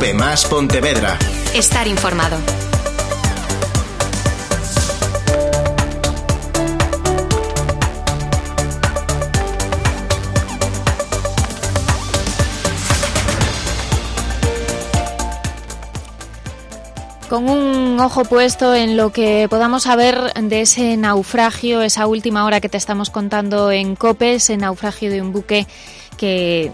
Cope Más Pontevedra. Estar informado. Con un ojo puesto en lo que podamos saber de ese naufragio, esa última hora que te estamos contando en COPE, ese naufragio de un buque que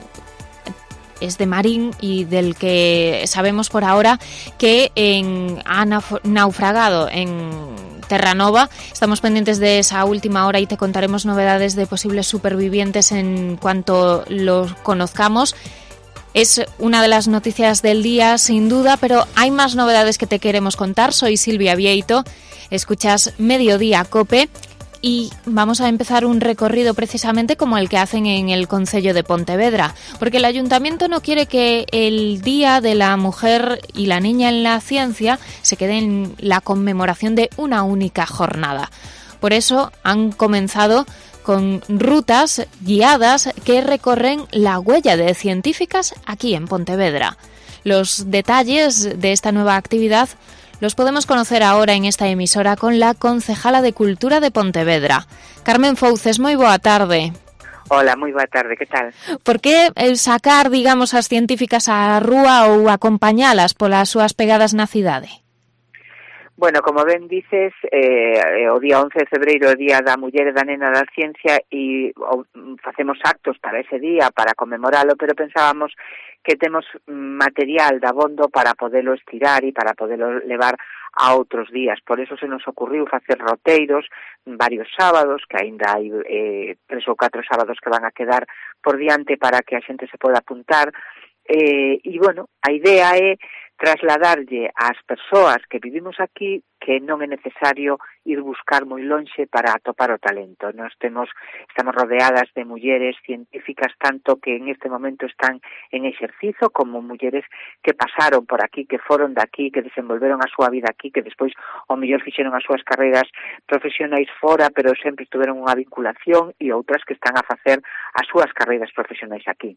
es de Marín y del que sabemos por ahora que ha naufragado en Terranova. Estamos pendientes de esa última hora y te contaremos novedades de posibles supervivientes en cuanto los conozcamos. Es una de las noticias del día, sin duda, pero hay más novedades que te queremos contar. Soy Silvia Vieito, escuchas Mediodía Cope y vamos a empezar un recorrido precisamente como el que hacen en el Concello de Pontevedra, porque el Ayuntamiento no quiere que el Día de la Mujer y la Niña en la Ciencia se quede en la conmemoración de una única jornada. Por eso han comenzado con rutas guiadas que recorren la huella de científicas aquí en Pontevedra. Los detalles de esta nueva actividad los podemos conocer ahora en esta emisora con la concejala de Cultura de Pontevedra. Carmen Fouces, moi boa tarde. Hola, moi boa tarde, que tal? Por que sacar, digamos, as científicas á rúa ou acompañalas polas súas pegadas na cidade? Bueno, como ben dices, o día 11 de febreiro, o Día da Muller e da Nena da Ciencia, e facemos actos para ese día, para conmemoralo, pero pensábamos que temos material de abondo para podelo estirar e para podelo levar a outros días. Por eso se nos ocurriu facer roteiros varios sábados, que aínda hai 3 ou 4 sábados que van a quedar por diante para que a xente se poda apuntar. E, bueno, a idea é trasladarlle ás persoas que vivimos aquí que non é necesario ir buscar moi lonxe para atopar o talento. Estamos rodeadas de mulleres científicas, tanto que en este momento están en exercizo, como mulleres que pasaron por aquí, que foron de aquí, que desenvolveron a súa vida aquí, que despois ao mellor fixeron as súas carreiras profesionais fora, pero sempre tuveron unha vinculación, e outras que están a facer as súas carreiras profesionais aquí.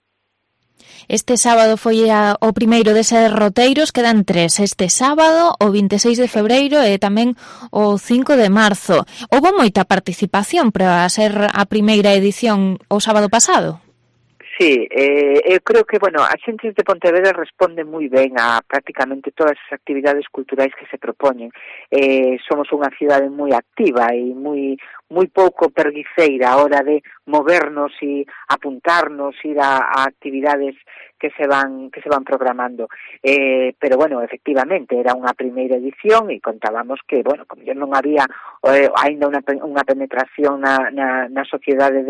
Este sábado foi o primeiro deses roteiros, quedan 3. Este sábado, o 26 de febreiro e tamén o 5 de marzo. Houbo moita participación para ser a primeira edición o sábado pasado? Sí, eu creo que, a xente de Pontevedra responde moi ben a prácticamente todas as actividades culturais que se propoñen. Somos unha cidade moi activa e moi pouco perguiceira a hora de movernos e apuntarnos, ir a actividades que se van programando. Pero, efectivamente, era unha primeira edición e contábamos que, como non había aínda unha penetración na sociedade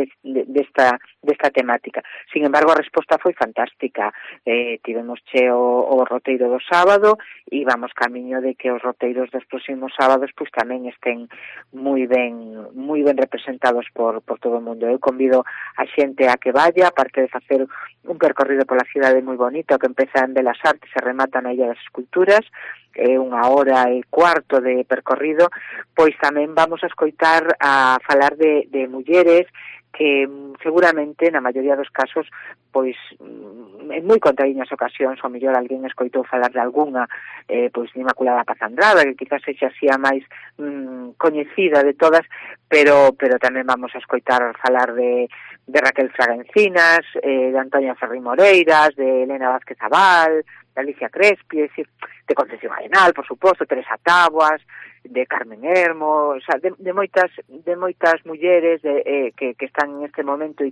desta temática. Sin embargo, a resposta foi fantástica. Tivemos o roteiro do sábado e vamos camiño de que os roteiros dos próximos sábados pois tamén estén moi ben representados por todo o mundo. Eu convido a xente a que vaya, aparte de facer un percorrido pola cidade moi bonito que empeza en Belas Artes e remata na Illa das Esculturas, 1 hora e cuarto de percorrido, pois tamén vamos a escoitar a falar de mulleres que seguramente, na maioría dos casos, pois en moi contrariñas ocasións, ao mellor alguén escoitou falar de algunha, pois de Inmaculada Paz Andrada, que quizás sexa así a máis coñecida de todas, pero tamén vamos a escoitar falar de Raquel Fraga Encinas, de Antonia Ferri Moreiras, de Elena Vázquez Abal, de Alicia Crespi, de Concepción Arenal, por suposto, Teresa Taboas, de Carmen Hermo, de moitas mulleres que están en este momento e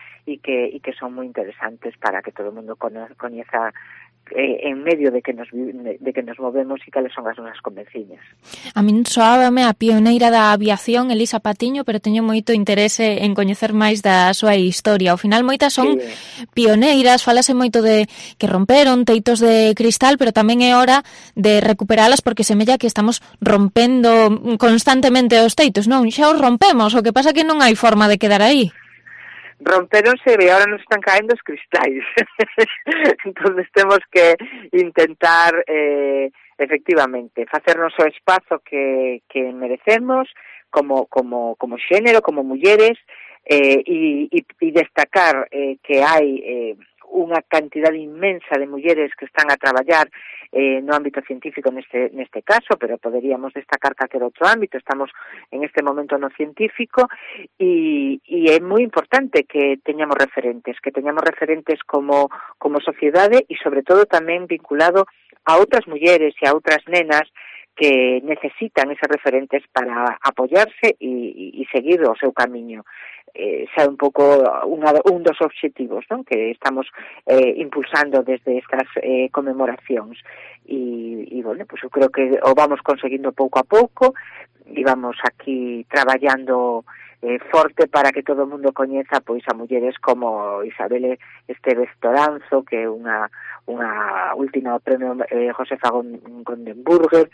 que son moi interesantes para que todo o mundo coñeza en medio de que nos movemos e cales son as nosas conveciñas. A min soábame a pioneira da aviación, Elisa Patiño, pero teño moito interese en coñecer máis da súa historia. Ao final moitas son pioneiras, falase moito de que romperon teitos de cristal, pero tamén é hora de recuperalas porque semella que estamos rompendo constantemente os teitos, non? Xa os rompemos, o que pasa que non hai forma de quedar aí. Romperonse e ahora nos están caendo os cristais. Entonces temos que intentar efectivamente facernos o espazo que merecemos como xénero, como mulleres, e destacar que hai unha cantidad inmensa de mulleres que están a traballar no ámbito científico neste caso, pero poderíamos destacar calquer outro ámbito. Estamos en este momento no científico e é moi importante que teñamos referentes como sociedade e sobre todo tamén vinculado a outras mulleres e a outras nenas que necesitan esos referentes para apoyarse e seguir o seu camiño. Xa un pouco un dos obxectivos, non, que estamos impulsando desde estas conmemoracións e bueno, pues eu creo que o vamos conseguindo pouco a pouco e vamos aquí traballando forte para que todo o mundo coñeza pois a mulleres como Isabel Estévez Toranzo, que é unha última premio Josefa Gondenburger,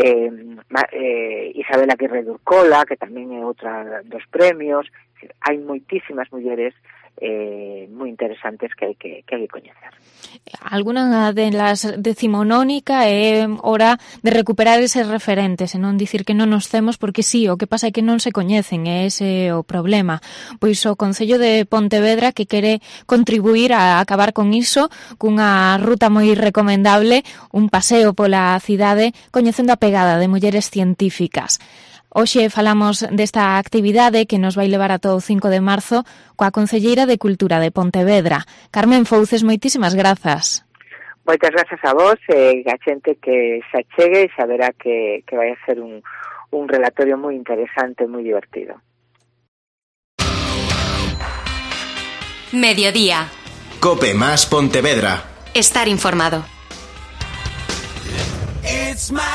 Isabel Aguirre Durcola, que tamén é outra dos premios. Hai moitísimas mulleres moi interesantes que hai que coñecer. Alguna de las decimonónica é hora de recuperar eses referentes e non dicir que non nos temos, porque sí, o que pasa é que non se coñecen, é ese o problema. Pois o Concello de Pontevedra que quere contribuir a acabar con iso cunha ruta moi recomendable, un paseo pola cidade coñecendo a pegada de mulleres científicas. Hoxe falamos desta actividade que nos vai levar ata o 5 de marzo coa Concelleira de Cultura de Pontevedra. Carmen Fouces, moitísimas grazas. Moitas grazas a vos e a xente que se achegue e saberá que vai a ser un relatorio moi interesante e moi divertido. Mediodía. COPE más Pontevedra. Estar informado. It's my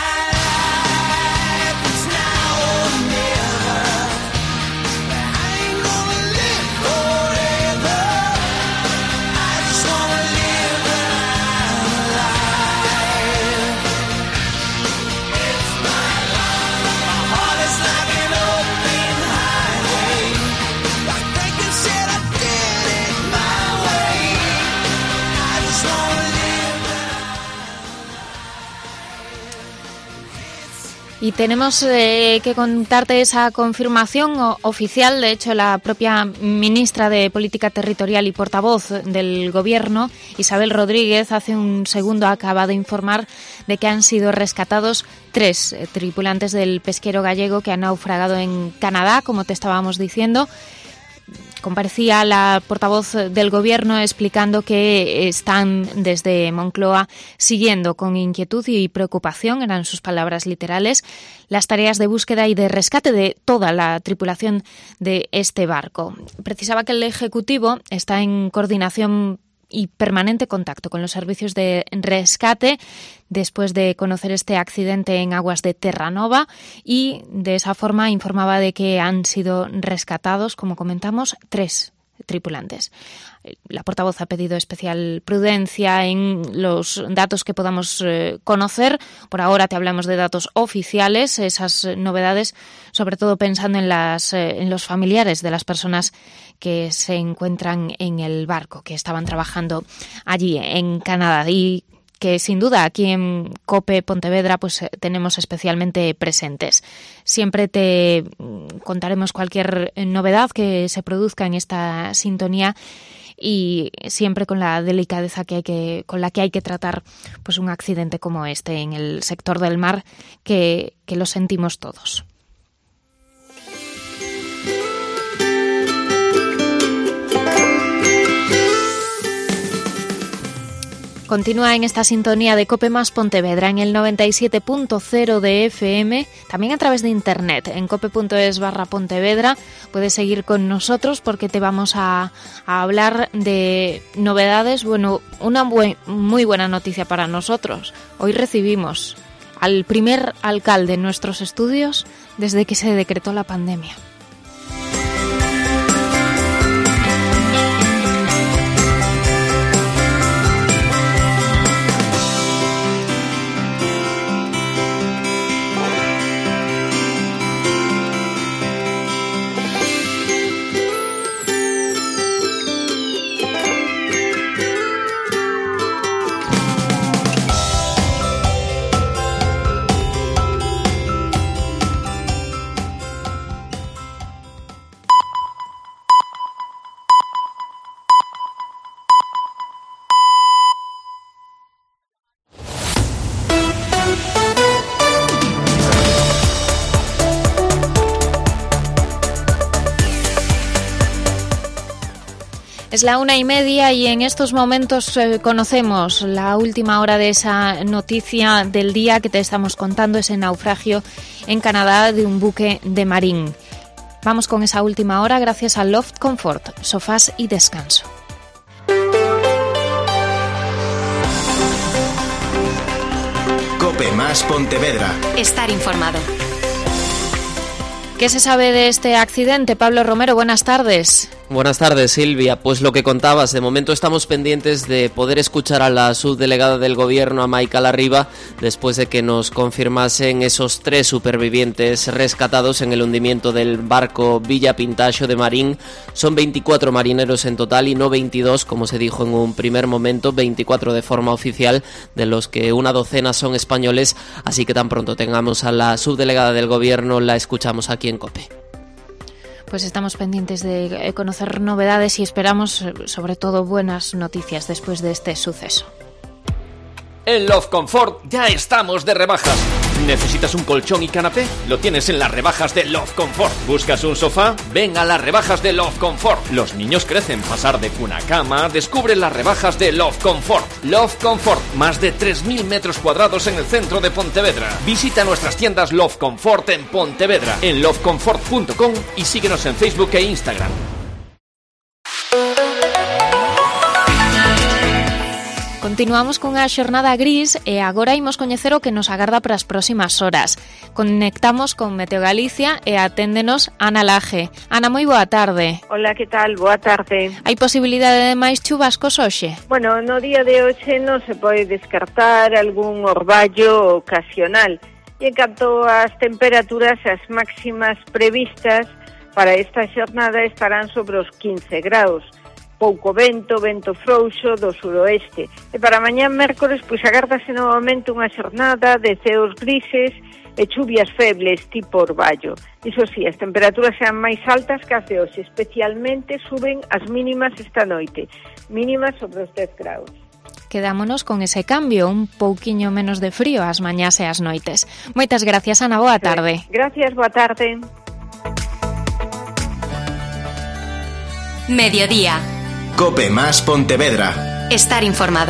Y tenemos que contarte esa confirmación oficial. De hecho, la propia ministra de Política Territorial y portavoz del Gobierno, Isabel Rodríguez, hace un segundo acaba de informar de que han sido rescatados 3 tripulantes del pesquero gallego que han naufragado en Canadá, como te estábamos diciendo. Comparecía la portavoz del Gobierno explicando que están desde Moncloa siguiendo con inquietud y preocupación, eran sus palabras literales, las tareas de búsqueda y de rescate de toda la tripulación de este barco. Precisaba que el Ejecutivo está en coordinación y permanente contacto con los servicios de rescate después de conocer este accidente en aguas de Terranova y de esa forma informaba de que han sido rescatados, como comentamos, 3 tripulantes. La portavoz ha pedido especial prudencia en los datos que podamos conocer. Por ahora te hablamos de datos oficiales, esas novedades, sobre todo pensando en los familiares de las personas que se encuentran en el barco, que estaban trabajando allí en Canadá y que sin duda aquí en COPE Pontevedra pues tenemos especialmente presentes. Siempre te contaremos cualquier novedad que se produzca en esta sintonía y siempre con la delicadeza con la que hay que tratar pues un accidente como este en el sector del mar que lo sentimos todos. Continúa en esta sintonía de COPE más Pontevedra en el 97.0 de FM, también a través de internet en cope.es/Pontevedra. Puedes seguir con nosotros porque te vamos a hablar de novedades. Bueno, una muy buena noticia para nosotros. Hoy recibimos al primer alcalde en nuestros estudios desde que se decretó la pandemia. Es la 1:30 y en estos momentos conocemos la última hora de esa noticia del día que te estamos contando, ese naufragio en Canadá de un buque de Marín. Vamos con esa última hora gracias a Loft Comfort, sofás y descanso. COPE más Pontevedra. Estar informado. ¿Qué se sabe de este accidente? Pablo Romero, buenas tardes. Buenas tardes, Silvia. Pues lo que contabas, de momento estamos pendientes de poder escuchar a la subdelegada del Gobierno, a Maica Larriba, después de que nos confirmasen esos 3 supervivientes rescatados en el hundimiento del barco Villa Pintaxo de Marín. Son 24 marineros en total y no 22, como se dijo en un primer momento, 24 de forma oficial, de los que una docena son españoles, así que tan pronto tengamos a la subdelegada del Gobierno la escuchamos aquí en COPE. Pues estamos pendientes de conocer novedades y esperamos sobre todo buenas noticias después de este suceso. En Love Comfort ya estamos de rebajas. ¿Necesitas un colchón y canapé? Lo tienes en las rebajas de Love Comfort. ¿Buscas un sofá? Ven a las rebajas de Love Comfort. Los niños crecen, pasar de cuna a cama. Descubre las rebajas de Love Comfort. Love Comfort, más de 3.000 metros cuadrados en el centro de Pontevedra. Visita nuestras tiendas Love Comfort en Pontevedra, en lovecomfort.com y síguenos en Facebook e Instagram. Continuamos con a xornada gris e agora imos coñecer o que nos agarda para as próximas horas. Conectamos con Meteo Galicia e aténdenos Ana Laje. Ana, moi boa tarde. Hola, que tal? Boa tarde. Hai posibilidade de máis chubascos hoxe? Bueno, no día de hoxe non se pode descartar algún orballo ocasional. E en canto ás temperaturas, as máximas previstas para esta xornada estarán sobre os 15 graus. Pouco vento frouxo do suroeste. E para mañán mércores, pois agárdase novamente unha xornada de ceos grises e chuvias febles tipo orballo. Iso sí, as temperaturas sean máis altas que as de hoxe, especialmente suben as mínimas esta noite, mínimas sobre os 10 graus. Quedámonos con ese cambio, un pouquiño menos de frío ás mañás e ás noites. Moitas gracias, Ana, boa tarde. Gracias, boa tarde. Mediodía. COPE más Pontevedra. Estar informado.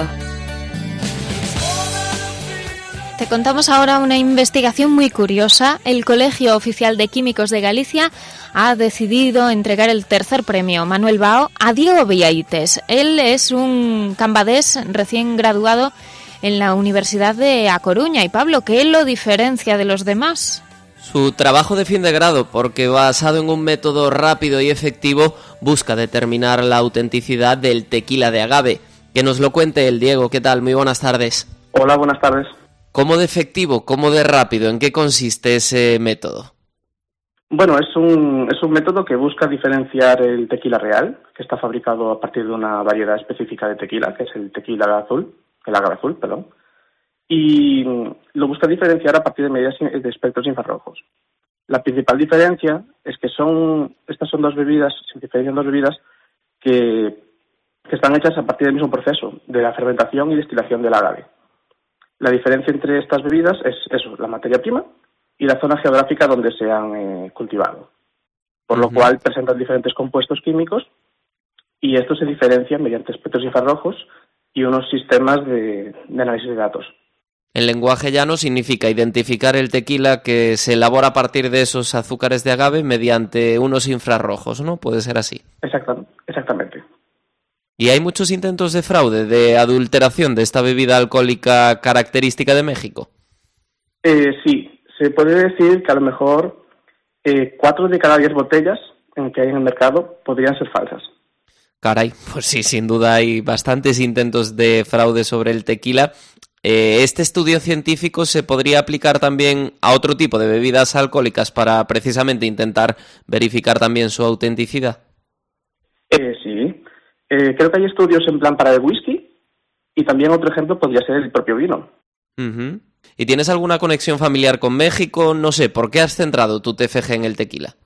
Te contamos ahora una investigación muy curiosa. El Colegio Oficial de Químicos de Galicia ha decidido entregar el tercer premio Manuel Bao a Diego Vieites. Él es un cambadés recién graduado en la Universidad de A Coruña. Y Pablo, ¿qué lo diferencia de los demás? Su trabajo de fin de grado, porque basado en un método rápido y efectivo, busca determinar la autenticidad del tequila de agave. Que nos lo cuente el Diego. ¿Qué tal? Muy buenas tardes. Hola, buenas tardes. ¿Cómo de efectivo, cómo de rápido? ¿En qué consiste ese método? Bueno, es un método que busca diferenciar el tequila real, que está fabricado a partir de una variedad específica de tequila, que es el tequila azul, el agave azul, perdón. Y lo busca diferenciar a partir de medidas de espectros infrarrojos. La principal diferencia es que estas son dos bebidas, se diferencian dos bebidas que están hechas a partir del mismo proceso, de la fermentación y destilación del agave. La diferencia entre estas bebidas es eso, la materia prima y la zona geográfica donde se han cultivado. Por lo cual presentan diferentes compuestos químicos y estos se diferencian mediante espectros infrarrojos y unos sistemas de análisis de datos. En lenguaje llano significa identificar el tequila que se elabora a partir de esos azúcares de agave mediante unos infrarrojos, ¿no? ¿Puede ser así? Exactamente. ¿Y hay muchos intentos de fraude, de adulteración de esta bebida alcohólica característica de México? Sí, se puede decir que a lo mejor 4 de cada 10 botellas que hay en el mercado podrían ser falsas. Caray, pues sí, sin duda hay bastantes intentos de fraude sobre el tequila. ¿Este estudio científico se podría aplicar también a otro tipo de bebidas alcohólicas para precisamente intentar verificar también su autenticidad? Sí. Creo que hay estudios en plan para el whisky y también otro ejemplo podría ser el propio vino. Uh-huh. ¿Y tienes alguna conexión familiar con México? No sé, ¿por qué has centrado tu TFG en el tequila?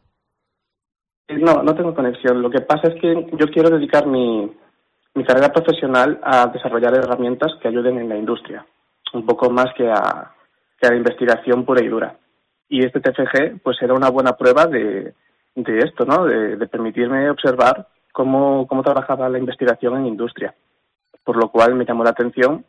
No tengo conexión. Lo que pasa es que yo quiero dedicar mi carrera profesional a desarrollar herramientas que ayuden en la industria, un poco más que a la investigación pura y dura. Y este TFG pues era una buena prueba de esto, ¿no? De permitirme observar cómo trabajaba la investigación en industria, por lo cual me llamó la atención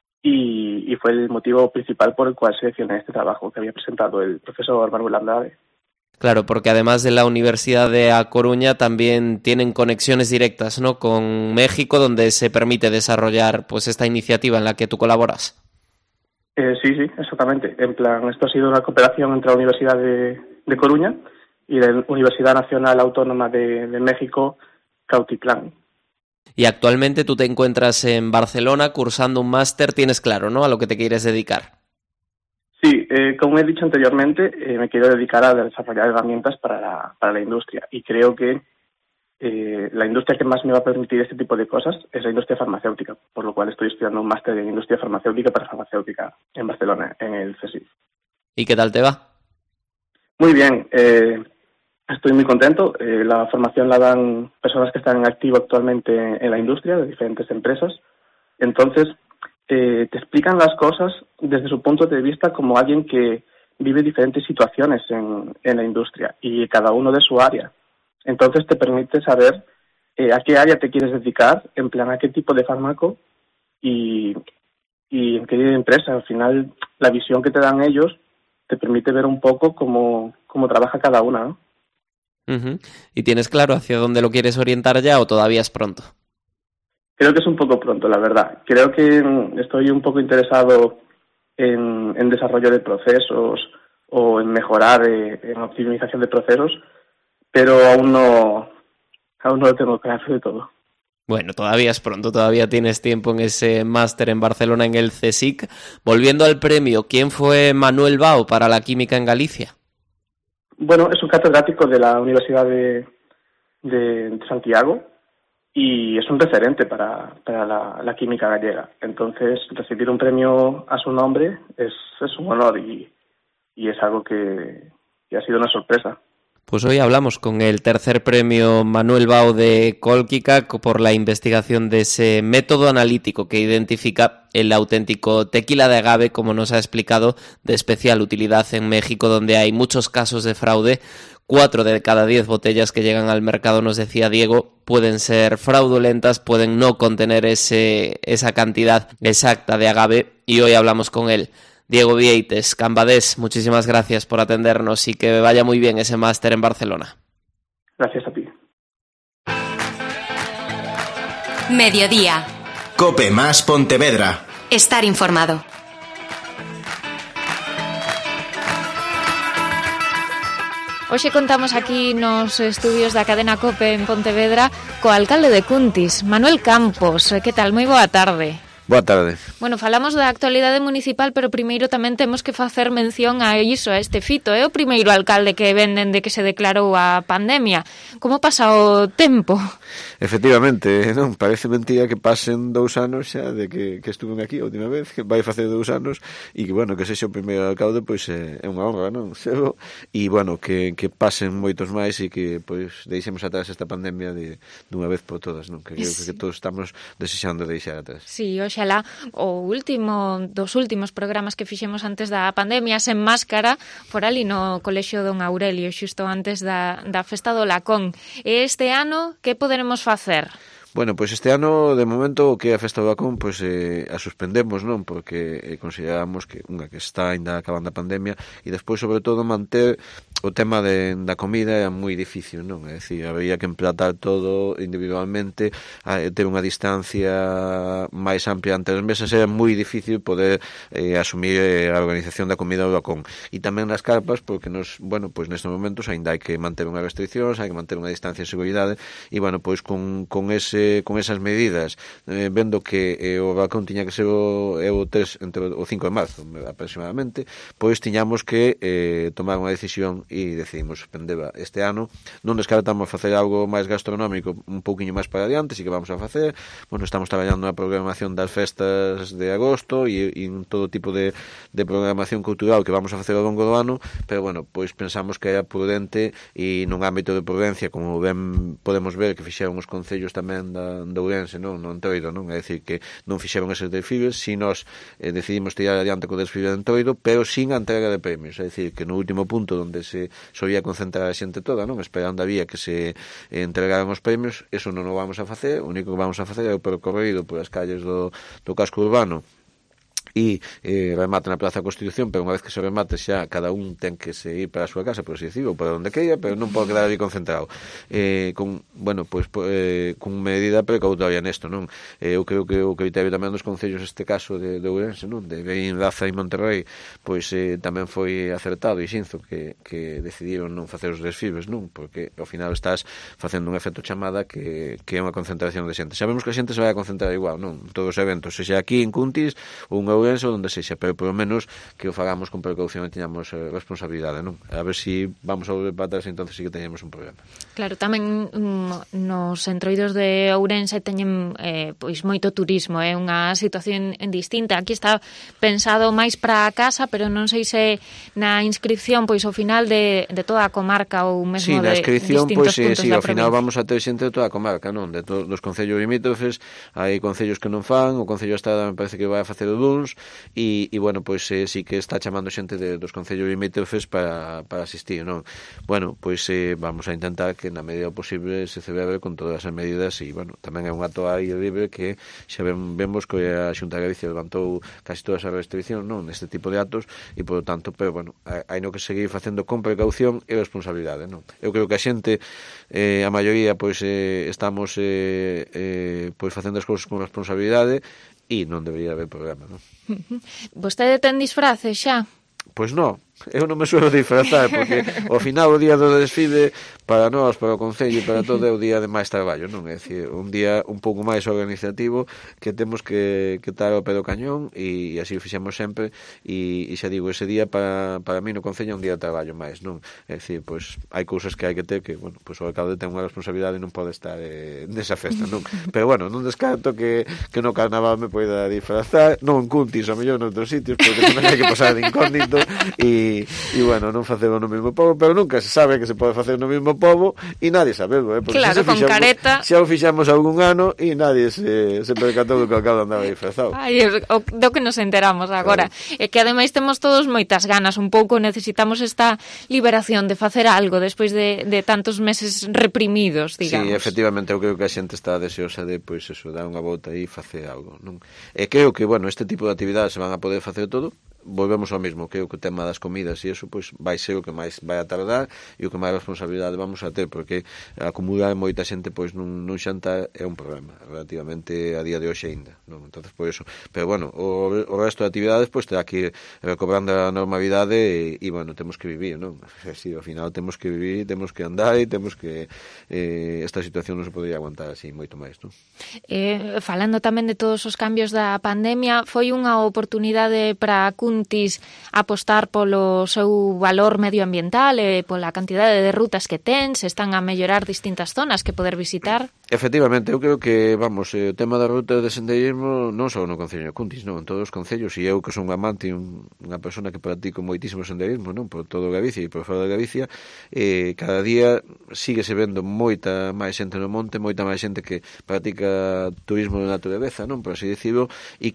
y fue el motivo principal por el cual seleccioné este trabajo que había presentado el profesor Manuel Andrade. Claro, porque además de la Universidad de A Coruña también tienen conexiones directas, ¿no?, con México, donde se permite desarrollar pues esta iniciativa en la que tú colaboras. Sí, exactamente. En plan, esto ha sido una cooperación entre la Universidad de Coruña y la Universidad Nacional Autónoma de México, Cautitlán. Y actualmente tú te encuentras en Barcelona cursando un máster, tienes claro, ¿no?, a lo que te quieres dedicar. Sí, como he dicho anteriormente, me quiero dedicar a desarrollar herramientas para la industria y creo que la industria que más me va a permitir este tipo de cosas es la industria farmacéutica, por lo cual estoy estudiando un máster en industria farmacéutica para farmacéutica en Barcelona, en el CSIC. ¿Y qué tal te va? Muy bien, estoy muy contento. La formación la dan personas que están en activo actualmente en la industria, de diferentes empresas. Entonces, te explican las cosas desde su punto de vista como alguien que vive diferentes situaciones en la industria y cada uno de su área. Entonces te permite saber a qué área te quieres dedicar, en plan a qué tipo de fármaco y en qué empresa. Al final, la visión que te dan ellos te permite ver un poco cómo trabaja cada una, ¿no? Uh-huh. ¿Y tienes claro hacia dónde lo quieres orientar ya o todavía es pronto? Creo que es un poco pronto, la verdad. Creo que estoy un poco interesado en desarrollo de procesos o en mejorar en optimización de procesos, pero aún no lo tengo claro de todo. Bueno, todavía es pronto, todavía tienes tiempo en ese máster en Barcelona en el CSIC. Volviendo al premio, ¿quién fue Manuel Bao para la química en Galicia? Bueno, es un catedrático de la Universidad de Santiago y es un referente para la química gallega. Entonces, recibir un premio a su nombre es un honor y es algo que ha sido una sorpresa. Pues hoy hablamos con el tercer premio Manuel Bao de Cólquica por la investigación de ese método analítico que identifica el auténtico tequila de agave, como nos ha explicado, de especial utilidad en México, donde hay muchos casos de fraude. 4 de cada 10 botellas que llegan al mercado, nos decía Diego, pueden ser fraudulentas, pueden no contener esa cantidad exacta de agave, y hoy hablamos con él. Diego Vieites, Cambadés, muchísimas gracias por atendernos y que vaya muy bien ese máster en Barcelona. Gracias a ti. Mediodía. Cope más Pontevedra. Estar informado. Hoxe contamos aquí nos estudios da cadena COPE en Pontevedra co alcalde de Cuntis, Manuel Campos. Que tal? Moi boa tarde. Boa tarde. Bueno, falamos da actualidade municipal, pero primeiro tamén temos que facer mención a iso, a este fito. É o primeiro alcalde que ven dende que se declarou a pandemia. Como pasa o tempo? Efectivamente, non, parece mentira que pasen 2 anos xa de que estuven aquí a última vez, que vai facer 2 anos, e que, bueno, que sexa o primeiro alcalde, pois é unha honra, non? E, bueno, que pasen moitos máis e que, pois, deixemos atrás esta pandemia dunha vez por todas, non? Que creo que todos estamos desexando deixar atrás. Sí, oxalá dos últimos programas que fixemos antes da pandemia sen máscara fora ali no Colexio Don Aurelio, xusto antes da festa do Lacón. E este ano, que poderemos facer? Bueno, pois este ano, de momento, o que é a Festa do Lacón, pois a suspendemos, non? Porque consideramos que está ainda acabando a pandemia e despois, sobre todo, manter o tema da comida é moi difícil, non? É dicir, habría que emplatar todo individualmente, ter unha distancia máis amplia entre as mesas, é moi difícil poder asumir a organización da comida do Lacón. E tamén nas carpas, porque bueno, pois nestes momentos ainda hai que manter unha restriccións, hai que manter unha distancia de seguridade, e, bueno, pois con esas medidas, vendo que o Balcón tiña que ser o 3 entre o 5 de marzo aproximadamente, pois tiñamos que tomar unha decisión e decidimos suspendela este ano. Non descartamos facer algo máis gastronómico un pouquiño máis para adiante, si que vamos a facer. Bueno, estamos traballando na programación das festas de agosto e en todo tipo de programación cultural que vamos a facer ao longo do ano, pero, bueno, pois pensamos que era prudente e nun ámbito de prudencia, como ben podemos ver que fixeron os concellos tamén da Ourense, non Entroido, non? É dicir, que non fixeron eses desfiles, si nós decidimos tirar adiante co desfile de Entroido, pero sin a entrega de premios, é dicir, que no último punto onde se se solía concentrar a xente toda, non? Esperando a vía que se entregaran os premios. Eso non o vamos a facer, o único que vamos a facer é o percorrido por as calles do casco urbano e remata na Plaza da Constitución, pero unha vez que se remate xa cada un ten que se ir para a súa casa, por así decirlo, ou para onde queira, pero non pode quedar ali concentrado con medida precautoria nesto, non? Eu creo que o criterio tamén dos concellos, este caso de Ourense, non? De Beín, Daza e Monterrey, pois tamén foi acertado e xinzo que decidiron non facer os desfibes, non? Porque ao final estás facendo un efecto chamada que é unha concentración de xente. Sabemos que a xente se vai a concentrar igual, non? Todos os eventos, sexa aquí en Cuntis ou en Ourense ou onde sexa, pero polo menos que o fagamos con precaución e teñamos responsabilidade, non? A ver se vamos a volver para atrás, entonces sí que teñemos un problema. Claro, tamén nos entroidos de Ourense teñen pois moito turismo, é unha situación distinta. Aquí está pensado máis para a casa, pero non sei se na inscripción pois ao final de toda a comarca ou mesmo de distintos puntos da provincia. Ao final vamos a ter xente de toda a comarca, non? De dos concellos limítrofes, hai concellos que non fan, o Concello Estrada me parece que vai a facer o Duns, e bueno, pois sí que está chamando xente dos concellos limítrofes para asistir, non? Bueno, pois vamos a intentar que na medida posible se celebre con todas as medidas e, bueno, tamén é un acto ao aire libre que xa vemos que a Xunta de Galicia levantou casi todas as restriccións, non? Neste tipo de actos e, por tanto, pero, bueno, hai no que seguir facendo con precaución e responsabilidade, non? Eu creo que a xente, a maioría, pois estamos pois facendo as cousas con responsabilidade e non debería haber problema, non? Vostede ten disfraces xa? Pois non, eu non me suelo disfrazar porque ao final o día do desfile para nós, para o Concello e para todo é o día de máis traballo, non? É dicir, un día un pouco máis organizativo que temos que estar ao pé do cañón e así o fixemos sempre e xa digo, ese día para mí no Concello é un día de traballo máis, non? É dicir, pois hai cousas que hai que ter que, bueno, pois o alcalde ten unha responsabilidade e non pode estar nesa festa, non? Pero bueno, non descarto que no carnaval me poida disfrazar, non en Cuntis, ao mellor noutros sitios, porque tamén hai que pasar de incógnito e bueno, non facemos no mesmo pobo, pero nunca se sabe que se pode facer no mesmo pobo e nadie sabelo, porque claro, con careta xa o fixamos algún ano e nadie se percatou do que o alcalde andaba disfrazado. Ai, do que nos enteramos agora, claro. É que ademais temos todos moitas ganas, un pouco necesitamos esta liberación de facer algo despois de tantos meses reprimidos, digamos. Sí, efectivamente, eu creo que a xente está deseosa de, pois eso, dar unha volta e facer algo, non? E creo que, bueno, este tipo de actividades se van a poder facer todo. Volvemos ao mesmo, creo que o tema das comidas e eso pois vai ser o que máis vai a tardar e o que máis responsabilidade vamos a ter, porque acumular moita xente pois nun xantar é un problema relativamente a día de hoxe aínda, non? Entonces por eso, pero bueno, o resto de actividades pois terá que ir recobrando a normalidade e bueno, temos que vivir, non? Si, ao final temos que vivir, temos que andar e temos que esta situación non se podría aguantar así moito máis, non? Falando tamén de todos os cambios da pandemia, foi unha oportunidade para Cuntis apostar polo seu valor medioambiental e pola cantidade de rutas que ten, se están a mellorar distintas zonas que poder visitar? Efectivamente, eu creo que, vamos, o tema da ruta de senderismo non só no Concello de Cuntis, non, en todos os concellos, e eu que son un amante e unha persona que practico moitísimo senderismo, non, por todo Galicia e por fora de Galicia, cada día síguese vendo moita máis xente no monte, moita máis xente que practica turismo de natureza, non, por así dicirlo, e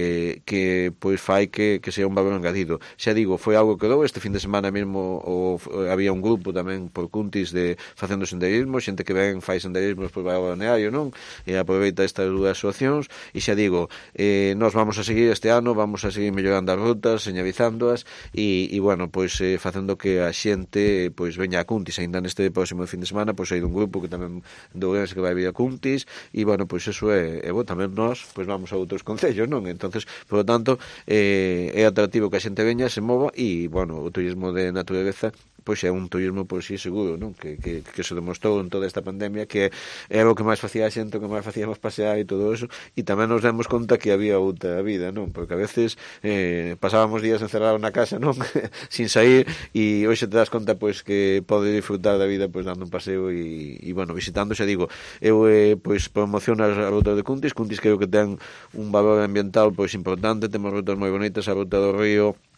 que pois fai que sea un valor engadido. Xa digo, foi algo que dou este fin de semana mesmo, había un grupo tamén por Cuntis de facendo senderismo, xente que ven fai senderismo despois vai ao balneario, non? E aproveita estas dúas opcións e xa digo, nós vamos a seguir este ano, vamos a seguir mellorando as rutas, señalizándoas e bueno, pois facendo que a xente pois veña a Cuntis aínda neste próximo fin de semana, pois hai un grupo que tamén de Ourense que vai vir a Cuntis e bueno, pois eso é bo, tamén nós pois vamos a outros concellos, non? Entonces, por lo tanto, é atractivo que a xente veña, se mova e, bueno, o turismo de natureza pois é un turismo, pois sí, seguro, non? Que se demostrou en toda esta pandemia que era o que máis facía a xente, o que máis facíamos pasear e todo eso, e tamén nos demos conta que había outra vida, non? Porque a veces pasábamos días encerrados na casa, non? Sin sair, e hoxe te das conta, pois, que pode disfrutar da vida, pois, dando un paseo e bueno, visitando, xa digo, eu, pois, promociono as rutas de Cuntis creo que ten un valor ambiental, pois, importante, temos rutas moi bonitas, a ruta do río,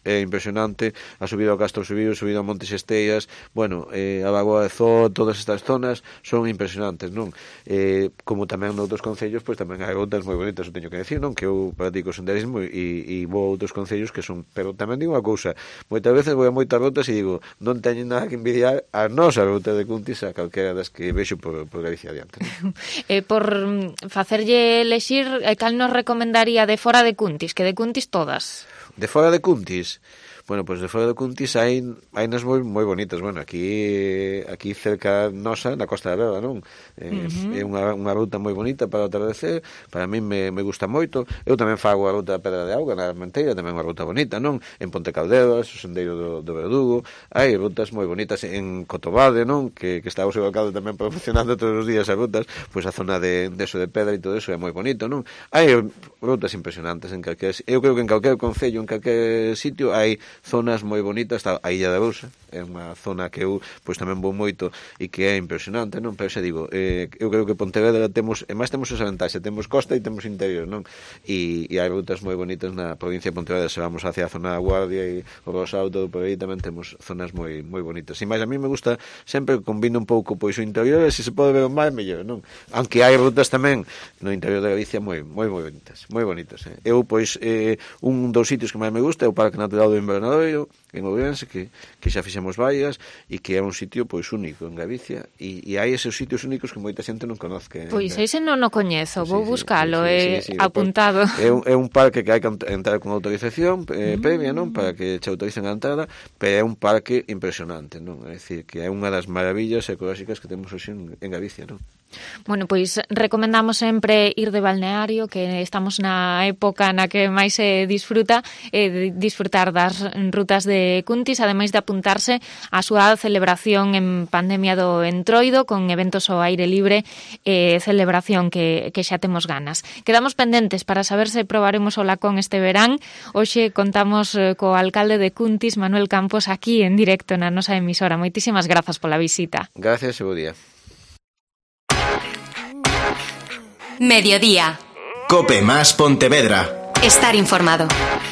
é impresionante, a subida ao Castro Subiu, a subida ao Montes Estellas, bueno, a Bagoa de Zoo, todas estas zonas son impresionantes, non? Como tamén noutros concellos, pois tamén hai rutas moi bonitas, eu teño que decir, non? Que eu practico senderismo e vou a outros concellos que son, pero tamén digo unha cousa, moitas veces vou a moitas rutas e digo, non teño nada que envidiar a nosa ruta de Cuntis a calquera das que vexo por Galicia adiante. Por facerlle elexir, cal nos recomendaría de fora de Cuntis, que de Cuntis todas? De fora de Cuntis? Bueno, pois de fora de Cuntis hai nas moi bonitas. Bueno, aquí cerca nosa, na Costa da Vela, non? É unha ruta moi bonita para o atardecer, para mí me gusta moito. Eu tamén fago a ruta da Pedra de Auga na Armenteira, tamén unha ruta bonita, non? En Ponte Calderas, o sendeiro do Verdugo, hai rutas moi bonitas en Cotobade, non? Que está o seu alcalde tamén promocionando todos os días as rutas, pois a zona de eso de Pedra e todo eso é moi bonito, non? Hai rutas impresionantes en calquera, eu creo que en calquer concello, en calquer sitio hai zonas moi bonitas. Está a Illa da Bousa, é unha zona que eu pois tamén vou moito e que é impresionante, non? Pero xa digo, eu creo que Pontevedra temos, e máis temos esa ventaxa, temos costa e temos interior, non? E hai rutas moi bonitas na provincia de Pontevedra, se vamos hacia a zona da Guardia e o Rosado, todo por aí tamén temos zonas moi bonitas. E máis a mí me gusta sempre combino un pouco pois o interior, e se se pode ver o mar mellor, non? Aunque hai rutas tamén no interior de Galicia moi bonitas, Eu pois un dos sitios que máis me gusta é o Parque Natural do Invernadoiro en Ourense, que xa fixemos varias e que é un sitio pois único en Galicia, e hai esos sitios únicos que moita xente non conoce. Pois ese non o coñezo, vou buscalo, apuntado. É un parque que hai que entrar con autorización previa, non? Para que che autoricen a entrada, pero é un parque impresionante, non? É dicir, que é unha das maravillas ecolóxicas que temos hoxe en Galicia, non? Bueno, pois recomendamos sempre ir de balneario, que estamos na época na que máis se disfrutar das rutas de Cuntis, ademais de apuntarse á súa celebración en pandemia do Entroido, con eventos ao aire libre e celebración que xa temos ganas. Quedamos pendentes para saber se probaremos o lacón este verán. Hoxe contamos co alcalde de Cuntis, Manuel Campos, aquí en directo na nosa emisora. Moitísimas grazas pola visita. Gracias e bo día. Mediodía. Cope más Pontevedra. Estar informado.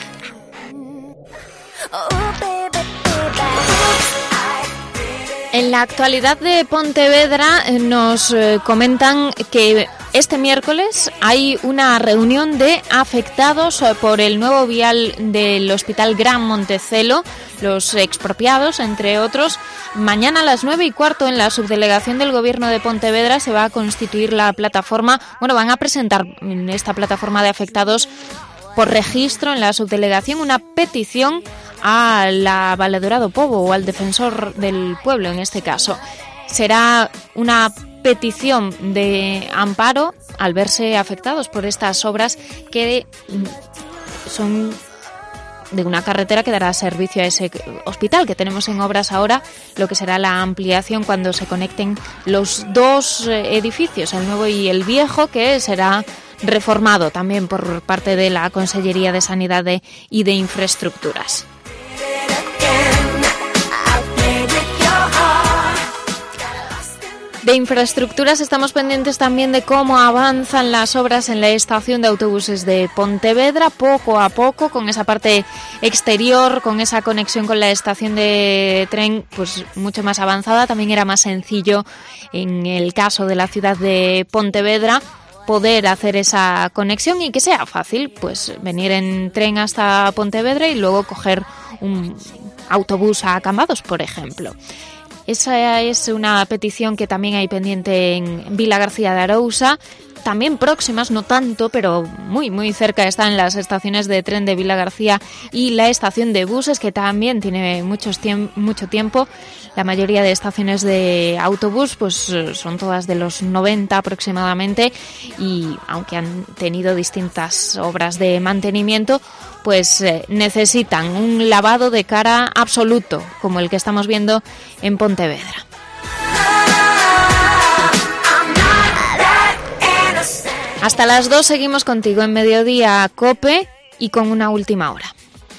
En la actualidad de Pontevedra nos comentan que este miércoles hay una reunión de afectados por el nuevo vial del Hospital Gran Montecelo, los expropiados, entre otros. Mañana a las 9:15 en la subdelegación del Gobierno de Pontevedra se va a constituir la plataforma, van a presentar en esta plataforma de afectados por registro en la subdelegación una petición a la Valedora do Pobo o al defensor del pueblo en este caso. Será una petición de amparo al verse afectados por estas obras que son de una carretera que dará servicio a ese hospital que tenemos en obras ahora, lo que será la ampliación cuando se conecten los dos edificios, el nuevo y el viejo, que será reformado también por parte de la Consellería de Sanidad y de Infraestructuras. De infraestructuras estamos pendientes también de cómo avanzan las obras en la estación de autobuses de Pontevedra, poco a poco, con esa parte exterior, con esa conexión con la estación de tren pues mucho más avanzada. También era más sencillo en el caso de la ciudad de Pontevedra poder hacer esa conexión y que sea fácil pues venir en tren hasta Pontevedra y luego coger un autobús a Cambados, por ejemplo. Esa es una petición que también hay pendiente en Vila García de Arousa. También próximas, no tanto, pero muy muy cerca están las estaciones de tren de Vila García y la estación de buses, que también tiene mucho tiempo. La mayoría de estaciones de autobús pues son todas de los 90 aproximadamente, y aunque han tenido distintas obras de mantenimiento, pues necesitan un lavado de cara absoluto, como el que estamos viendo en Pontevedra. Hasta las 2 seguimos contigo en Mediodía Cope y con una última hora.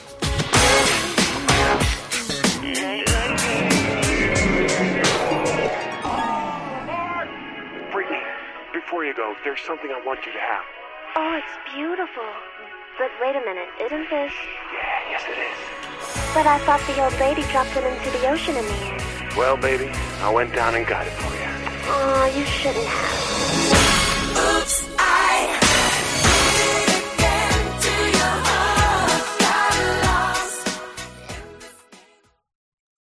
Before you go, there's something I want you to have. Oh, it's beautiful. But wait a minute, isn't this... Yeah, Yes, it is. But I thought the old lady dropped it into the ocean in the end. Well, baby, I went down and got it for you. Oh, you shouldn't have.